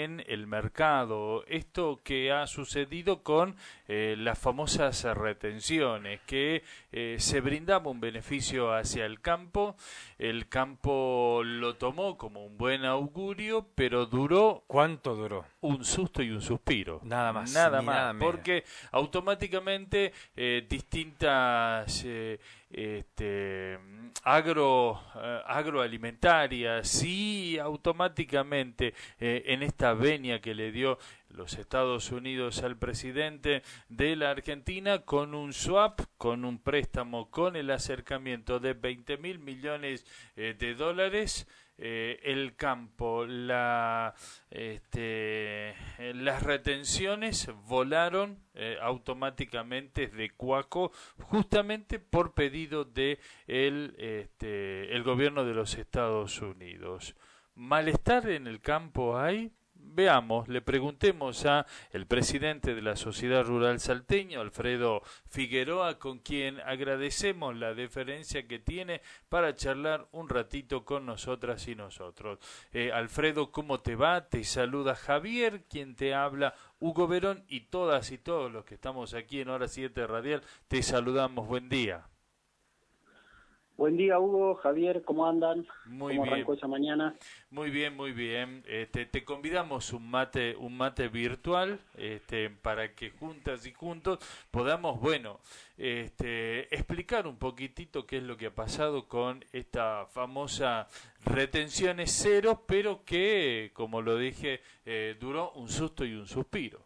en el mercado. Esto que ha sucedido con las famosas retenciones, que se brindaba un beneficio hacia el campo lo tomó como un buen augurio, pero duró ¿Cuánto duró? un susto y un suspiro, Nada más, nada ni más, nada menos. porque automáticamente distintas agroalimentarias, sí, automáticamente en esta venia que le dio los Estados Unidos al presidente de la Argentina con un swap, con un préstamo, con el acercamiento de 20.000 millones de dólares, el campo, las retenciones volaron automáticamente de Cuaco justamente por pedido de el gobierno de los Estados Unidos. ¿Malestar en el campo hay? Veamos, le preguntemos a el presidente de la Sociedad Rural Salteño, Alfredo Figueroa, con quien agradecemos la deferencia que tiene para charlar un ratito con nosotras y nosotros. Alfredo, ¿cómo te va? Te saluda Javier, quien te habla, Hugo Verón, y todas y todos los que estamos aquí en Hora 7 Radial, te saludamos. Buen día. Buen día, Hugo, Javier, ¿cómo andan? Muy ¿Cómo arrancó bien. esa mañana? Muy bien, muy bien. Te convidamos un mate virtual, para que juntas y juntos podamos, bueno, explicar un poquitito qué es lo que ha pasado con esta famosa retenciones cero, pero que, como lo dije, duró un susto y un suspiro.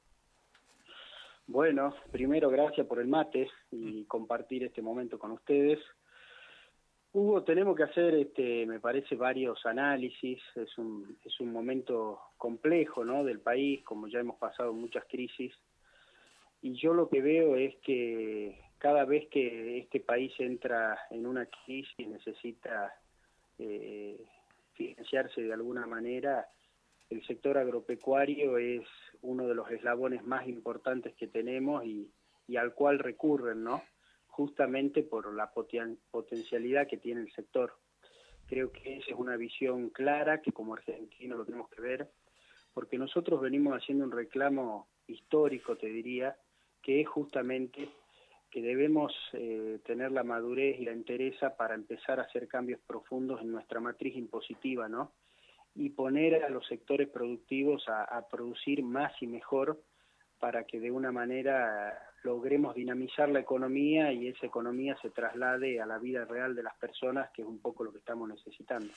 Bueno, primero gracias por el mate y compartir este momento con ustedes. Hugo, tenemos que hacer, me parece, varios análisis. Es un momento complejo, ¿no?, del país, como ya hemos pasado muchas crisis. Y yo lo que veo es que cada vez que este país entra en una crisis necesita financiarse de alguna manera. El sector agropecuario es uno de los eslabones más importantes que tenemos y al cual recurren, ¿no?, justamente por la potencialidad que tiene el sector. Creo que esa es una visión clara que como argentinos lo tenemos que ver, porque nosotros venimos haciendo un reclamo histórico, te diría, que es justamente que debemos tener la madurez y la entereza para empezar a hacer cambios profundos en nuestra matriz impositiva, ¿no?, y poner a los sectores productivos a producir más y mejor para que de una manera logremos dinamizar la economía y esa economía se traslade a la vida real de las personas, que es un poco lo que estamos necesitando.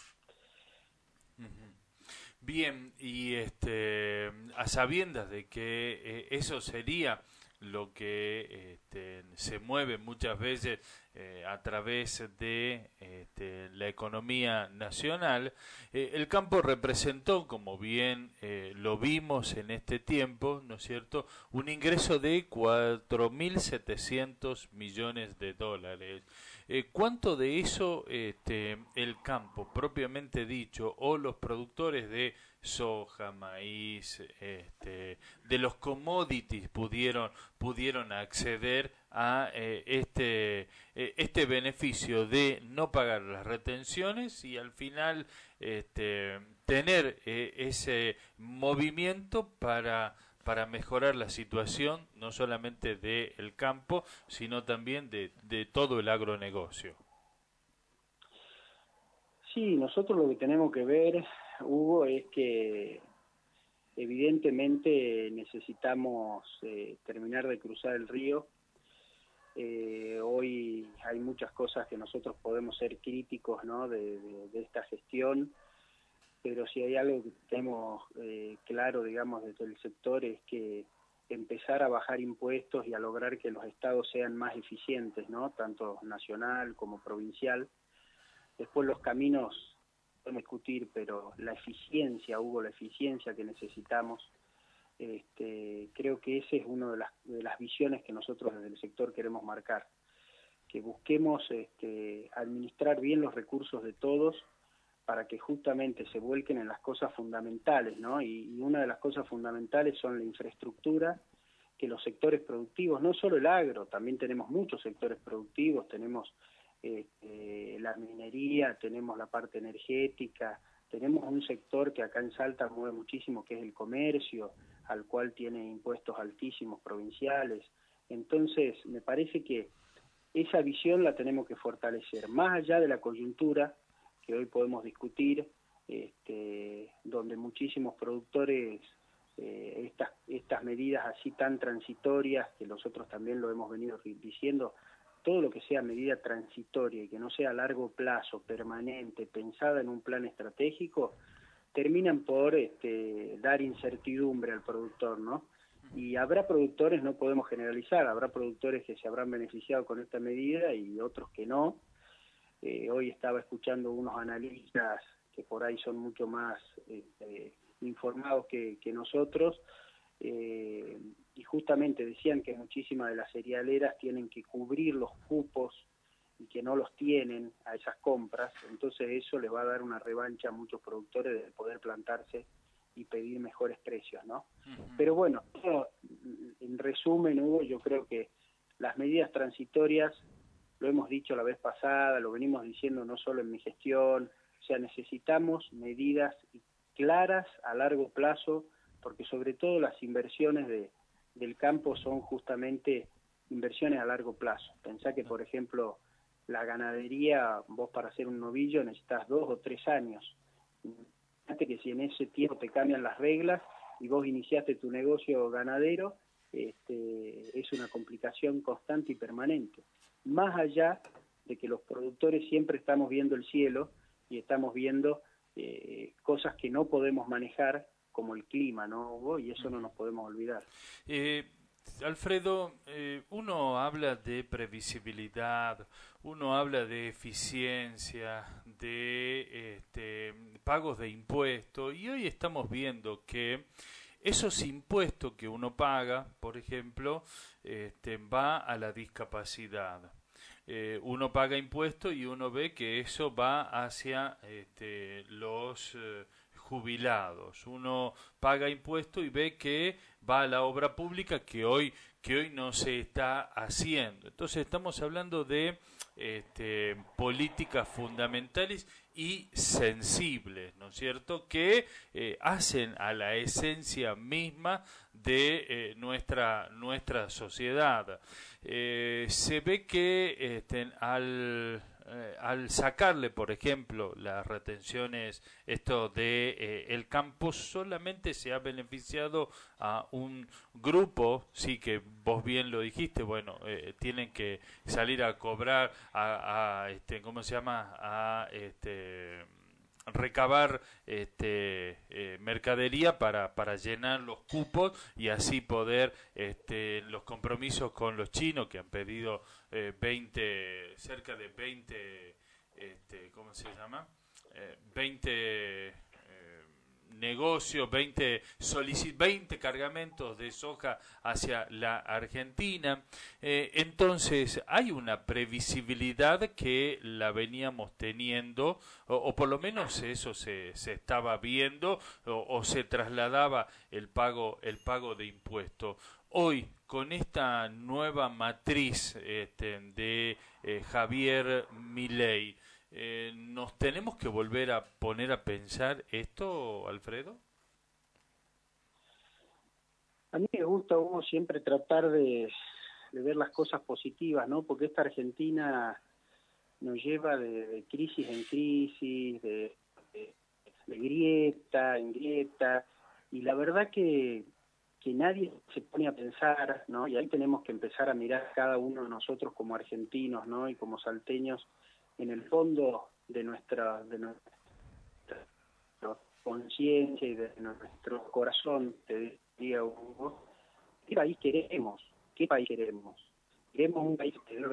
Bien, y a sabiendas de que eso sería lo que se mueve muchas veces a través de la economía nacional, el campo representó, como bien lo vimos en este tiempo, ¿no es cierto?, un ingreso de 4.700 millones de dólares. ¿Cuánto de eso el campo propiamente dicho o los productores de soja, maíz, de los commodities pudieron acceder a este beneficio de no pagar las retenciones y al final tener ese movimiento para mejorar la situación no solamente del campo sino también de todo el agronegocio? Sí, nosotros lo que tenemos que ver, Hugo, es que evidentemente necesitamos terminar de cruzar el río. Hoy hay muchas cosas que nosotros podemos ser críticos, ¿no?, de esta gestión, pero si hay algo que tenemos claro, digamos, desde el sector es que empezar a bajar impuestos y a lograr que los estados sean más eficientes, ¿no?, tanto nacional como provincial. Después los caminos podemos discutir, pero la eficiencia, Hugo, la eficiencia que necesitamos, creo que esa es una de las visiones que nosotros desde el sector queremos marcar, que busquemos administrar bien los recursos de todos para que justamente se vuelquen en las cosas fundamentales, ¿no? Y una de las cosas fundamentales son la infraestructura, que los sectores productivos, no solo el agro, también tenemos muchos sectores productivos, tenemos la minería, tenemos la parte energética, tenemos un sector que acá en Salta mueve muchísimo, que es el comercio, al cual tiene impuestos altísimos provinciales. Entonces, me parece que esa visión la tenemos que fortalecer, más allá de la coyuntura que hoy podemos discutir, donde muchísimos productores, estas medidas así tan transitorias, que nosotros también lo hemos venido diciendo, todo lo que sea medida transitoria y que no sea a largo plazo, permanente, pensada en un plan estratégico, terminan por dar incertidumbre al productor, ¿no? Y habrá productores, no podemos generalizar, habrá productores que se habrán beneficiado con esta medida y otros que no. Hoy estaba escuchando unos analistas que por ahí son mucho más informados que nosotros, y justamente decían que muchísimas de las cerealeras tienen que cubrir los cupos y que no los tienen a esas compras, entonces eso les va a dar una revancha a muchos productores de poder plantarse y pedir mejores precios, ¿no? Pero bueno, en resumen, Hugo, yo creo que las medidas transitorias, lo hemos dicho la vez pasada, lo venimos diciendo no solo en mi gestión, o sea, necesitamos medidas claras a largo plazo, porque sobre todo las inversiones del campo son justamente inversiones a largo plazo. Pensá que, por ejemplo, la ganadería, vos para hacer un novillo necesitas 2 o 3 años. Fíjate que si en ese tiempo te cambian las reglas y vos iniciaste tu negocio ganadero, es una complicación constante y permanente. Más allá de que los productores siempre estamos viendo el cielo y estamos viendo cosas que no podemos manejar, como el clima, ¿no, Hugo? Y eso no nos podemos olvidar. Alfredo, uno habla de previsibilidad, uno habla de eficiencia, de pagos de impuestos, y hoy estamos viendo que esos impuestos que uno paga, por ejemplo, va a la discapacidad. Uno paga impuestos y uno ve que eso va hacia los jubilados. Uno paga impuestos y ve que va a la obra pública que hoy no se está haciendo. Entonces estamos hablando de políticas fundamentales y sensibles, ¿no es cierto?, que hacen a la esencia misma de nuestra sociedad. Se ve que al sacarle, por ejemplo, las retenciones, esto de el campo, solamente se ha beneficiado a un grupo, sí, que vos bien lo dijiste, bueno, tienen que salir a cobrar, ¿cómo se llama?, a recabar mercadería para llenar los cupos y así poder los compromisos con los chinos que han pedido cerca de 20 ¿cómo se llama? 20 negocios, 20 cargamentos de soja hacia la Argentina. Entonces hay una previsibilidad que la veníamos teniendo, o por lo menos eso se estaba viendo, o se trasladaba el pago de impuestos. Hoy, con esta nueva matriz de Javier Milei, ¿nos tenemos que volver a poner a pensar esto, Alfredo? A mí me gusta, Hugo, siempre tratar de ver las cosas positivas, ¿no? Porque esta Argentina nos lleva de crisis en crisis, de grieta en grieta, y la verdad que nadie se pone a pensar, ¿no? Y ahí tenemos que empezar a mirar cada uno de nosotros como argentinos, ¿no? Y como salteños, en el fondo de nuestra conciencia y de nuestro corazón, te diría, Hugo, ¿qué país queremos? ¿Qué país queremos? Queremos un país que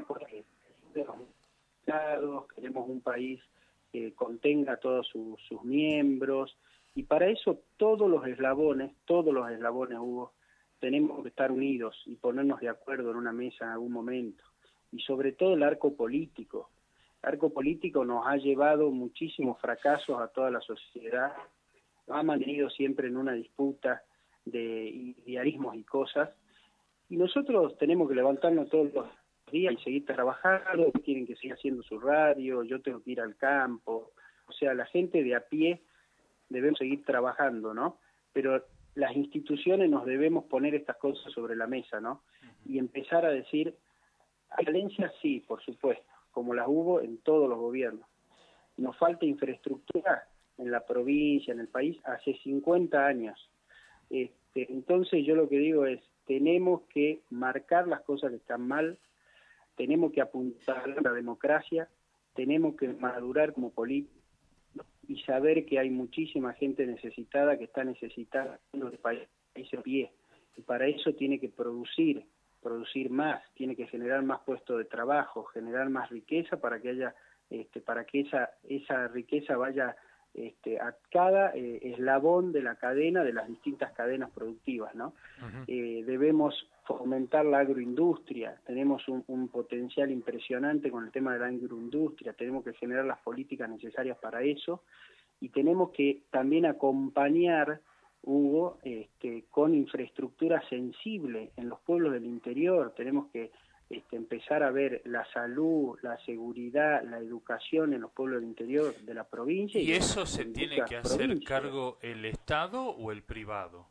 queremos un país que contenga a todos sus miembros, y para eso todos los eslabones, Hugo, tenemos que estar unidos y ponernos de acuerdo en una mesa en algún momento. Y sobre todo el arco político. El arco político nos ha llevado muchísimos fracasos a toda la sociedad, nos ha mantenido siempre en una disputa de idealismos y cosas, y nosotros tenemos que levantarnos todos los días y seguir trabajando. Tienen que seguir haciendo su radio, yo tengo que ir al campo, o sea, la gente de a pie debemos seguir trabajando, ¿no? Pero las instituciones nos debemos poner estas cosas sobre la mesa, ¿no? Y empezar a decir, violencia sí, por supuesto, como las hubo en todos los gobiernos. Nos falta infraestructura en la provincia, en el país, hace 50 años. Entonces yo lo que digo es, tenemos que marcar las cosas que están mal, tenemos que apuntar a la democracia, tenemos que madurar como políticos y saber que hay muchísima gente necesitada que está necesitada del país a pie. Y para eso tiene que producir más, tiene que generar más puestos de trabajo, generar más riqueza para que haya, para que esa riqueza vaya a cada eslabón de la cadena, de las distintas cadenas productivas, ¿no? Debemos fomentar la agroindustria, tenemos un potencial impresionante con el tema de la agroindustria, tenemos que generar las políticas necesarias para eso y tenemos que también acompañar, Hugo, con infraestructura sensible en los pueblos del interior, tenemos que empezar a ver la salud, la seguridad, la educación en los pueblos del interior de la provincia. ¿Y eso se tiene que hacer cargo el Estado o el privado?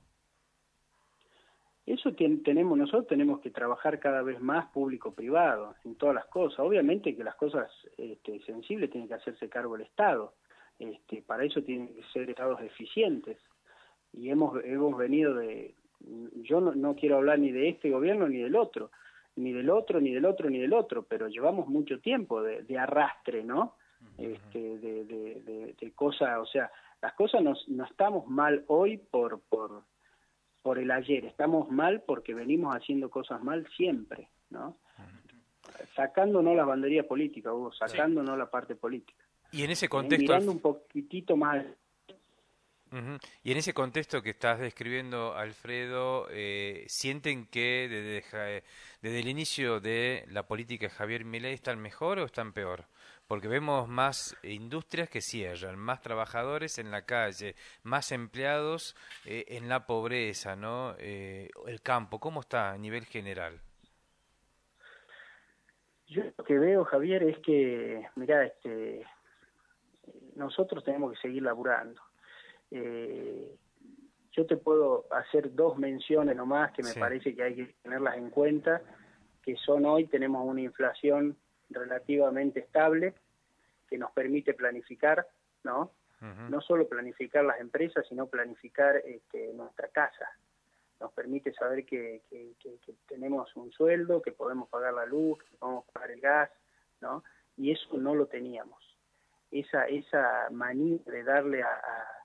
Eso nosotros tenemos que trabajar cada vez más público-privado en todas las cosas. Obviamente que las cosas sensibles tienen que hacerse cargo el Estado. Para eso tienen que ser estados eficientes. Y hemos venido de... Yo no quiero hablar ni de este gobierno ni del otro, ni del otro, ni del otro, ni del otro, pero llevamos mucho tiempo de arrastre, ¿no? De cosas, o sea, las cosas no estamos mal hoy por el ayer, estamos mal porque venimos haciendo cosas mal siempre, ¿no? Sacándonos la bandería política, Hugo, sacándonos la parte política. Y en ese contexto... mirando un poquitito más... Y en ese contexto que estás describiendo, Alfredo, ¿sienten que desde el inicio de la política de Javier Milei están mejor o están peor? Porque vemos más industrias que cierran, más trabajadores en la calle, más empleados en la pobreza, ¿no? El campo, ¿cómo está a nivel general? Yo lo que veo, Javier, es que, mirá, nosotros tenemos que seguir laburando. Yo te puedo hacer dos menciones nomás que me parece que hay que tenerlas en cuenta, que son hoy tenemos una inflación relativamente estable que nos permite planificar, ¿no? No solo planificar las empresas, sino planificar nuestra casa. Nos permite saber que tenemos un sueldo, que podemos pagar la luz, que podemos pagar el gas, ¿no? Y eso no lo teníamos. Esa manía de darle a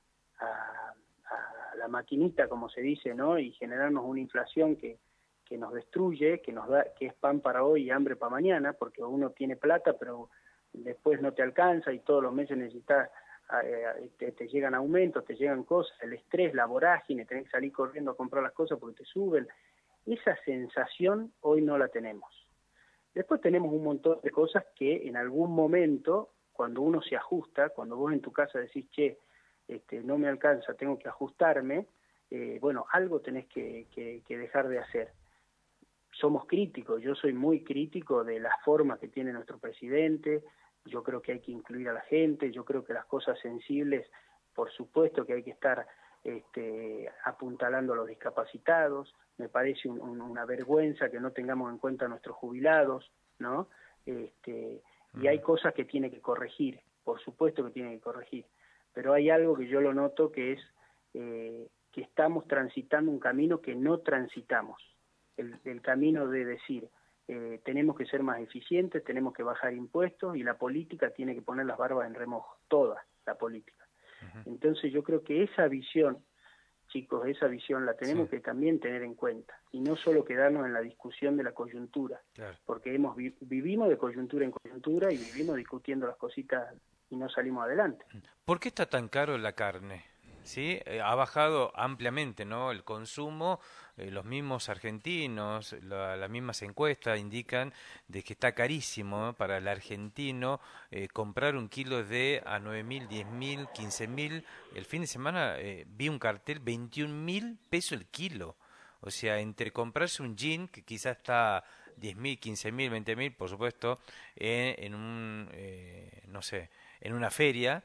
la maquinita, como se dice, ¿no? Y generarnos una inflación que nos destruye, que es pan para hoy y hambre para mañana, porque uno tiene plata, pero después no te alcanza y todos los meses necesitas, te llegan aumentos, te llegan cosas, el estrés, la vorágine, tenés que salir corriendo a comprar las cosas porque te suben. Esa sensación hoy no la tenemos. Después tenemos un montón de cosas que en algún momento, cuando uno se ajusta, cuando vos en tu casa decís, che, no me alcanza, tengo que ajustarme, bueno, algo tenés que dejar de hacer. Somos críticos, yo soy muy crítico de la forma que tiene nuestro presidente, yo creo que hay que incluir a la gente, yo creo que las cosas sensibles, por supuesto que hay que estar apuntalando a los discapacitados, me parece una vergüenza que no tengamos en cuenta a nuestros jubilados, ¿no? Y hay cosas que tiene que corregir, por supuesto que tiene que corregir, pero hay algo que yo lo noto que es que estamos transitando un camino que no transitamos, el camino de decir, tenemos que ser más eficientes, tenemos que bajar impuestos y la política tiene que poner las barbas en remojo, toda la política. Entonces yo creo que esa visión, chicos, esa visión la tenemos que también tener en cuenta y no solo quedarnos en la discusión de la coyuntura, porque vivimos de coyuntura en coyuntura y vivimos discutiendo las cositas y no salimos adelante. ¿Por qué está tan caro la carne? ¿Sí? Ha bajado ampliamente, ¿no? El consumo, los mismos argentinos, las mismas encuestas indican de que está carísimo, ¿no? Para el argentino comprar un kilo a 9.000, 10.000, 15.000. El fin de semana vi un cartel, 21.000 pesos el kilo. O sea, entre comprarse un jean, que quizás está 10.000, 15.000, 20.000, por supuesto, no sé, en una feria,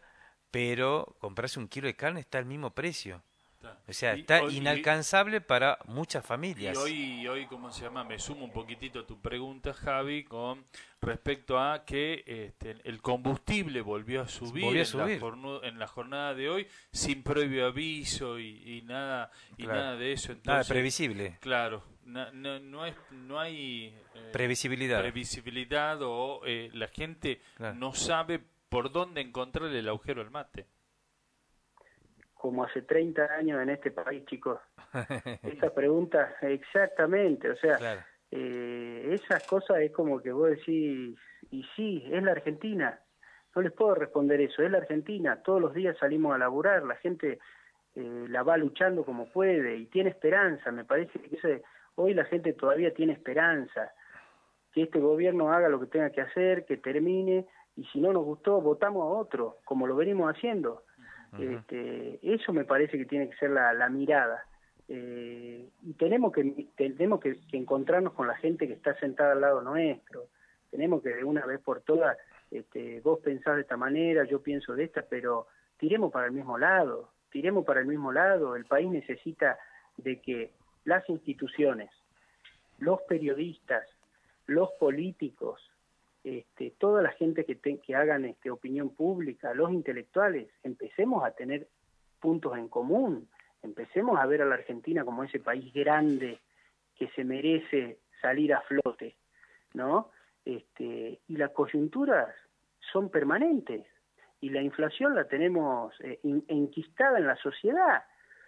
pero comprarse un kilo de carne está al mismo precio. O sea, Y está hoy- inalcanzable para muchas Y familias. hoy, ¿cómo se llama? Me sumo un poquitito a tu pregunta, Javi, con respecto a que el combustible volvió a subir Volvió a subir, en la jornada de hoy sin previo aviso y nada claro. de eso. Nada Entonces, previsible. claro, no hay Previsibilidad. previsibilidad o la gente Claro. no sabe por dónde encontrar el agujero al mate. Como hace 30 años en este país, chicos. Esta pregunta, exactamente, o sea, Claro. esas cosas es como que vos decís, y sí, es la Argentina, no les puedo responder eso, es la Argentina, todos los días salimos a laburar, la gente la va luchando como puede y tiene esperanza, me parece que hoy la gente todavía tiene esperanza, que este gobierno haga lo que tenga que hacer, que termine, y si no nos gustó, votamos a otro, como lo venimos haciendo. Eso me parece que tiene que ser la mirada. Y tenemos que encontrarnos con la gente que está sentada al lado nuestro. Tenemos que de una vez por todas, vos pensás de esta manera, yo pienso de esta, pero tiremos para el mismo lado, tiremos para el mismo lado. El país necesita de que las instituciones, los periodistas, los políticos, toda la gente que hagan opinión pública, los intelectuales, empecemos a tener puntos en común, empecemos a ver a la Argentina como ese país grande que se merece salir a flote, ¿no? Y las coyunturas son permanentes y la inflación la tenemos enquistada en la sociedad.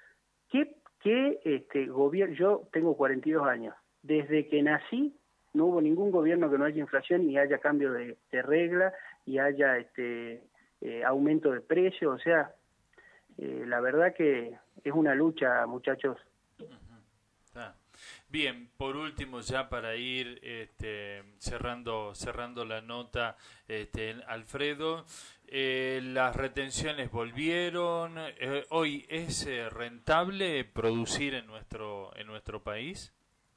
Gobierno? Yo tengo 42 años, desde que nací no hubo ningún gobierno que no haya inflación y haya cambio de regla y haya aumento de precios, o sea, la verdad que es una lucha, muchachos. Bien, por último, ya para ir cerrando la nota, Alfredo, las retenciones volvieron. Hoy es rentable producir en nuestro país.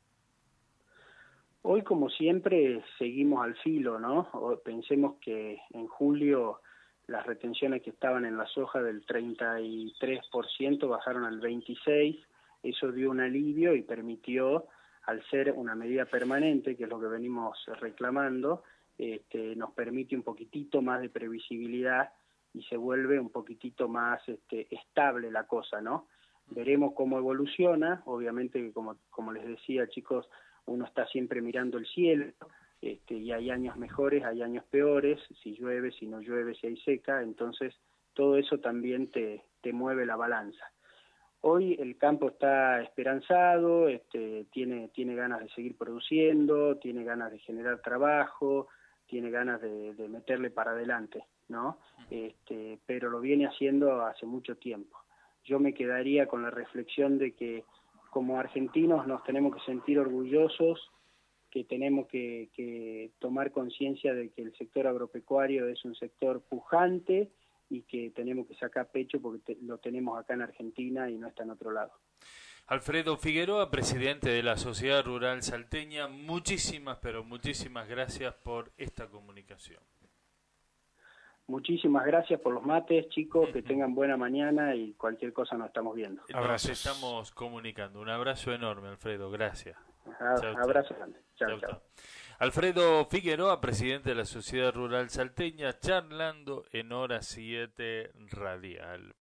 Hoy, como siempre, seguimos al filo, ¿no? Pensemos que en julio las retenciones que estaban en la soja del 33% bajaron al 26%, eso dio un alivio y permitió, al ser una medida permanente, que es lo que venimos reclamando, nos permite un poquitito más de previsibilidad y se vuelve un poquitito más estable la cosa, ¿no? Veremos cómo evoluciona, obviamente que como les decía, chicos, uno está siempre mirando el cielo, y hay años mejores, hay años peores, si llueve, si no llueve, si hay seca, entonces todo eso también te mueve la balanza. Hoy el campo está esperanzado, tiene ganas de seguir produciendo, tiene ganas de generar trabajo, tiene ganas de meterle para adelante, ¿no? Pero lo viene haciendo hace mucho tiempo. Yo me quedaría con la reflexión de que como argentinos nos tenemos que sentir orgullosos, que tenemos que tomar conciencia de que el sector agropecuario es un sector pujante y que tenemos que sacar pecho porque lo tenemos acá en Argentina y no está en otro lado. Alfredo Figueroa, presidente de la Sociedad Rural Salteña, muchísimas, pero muchísimas gracias por esta comunicación. Muchísimas gracias por los mates, chicos, que tengan buena mañana y cualquier cosa nos estamos viendo. Nos estamos comunicando. Un abrazo enorme, Alfredo, gracias. Abrazo grande. Chao, chao. Alfredo Figueroa, presidente de la Sociedad Rural Salteña, charlando en Hora 7 Radial.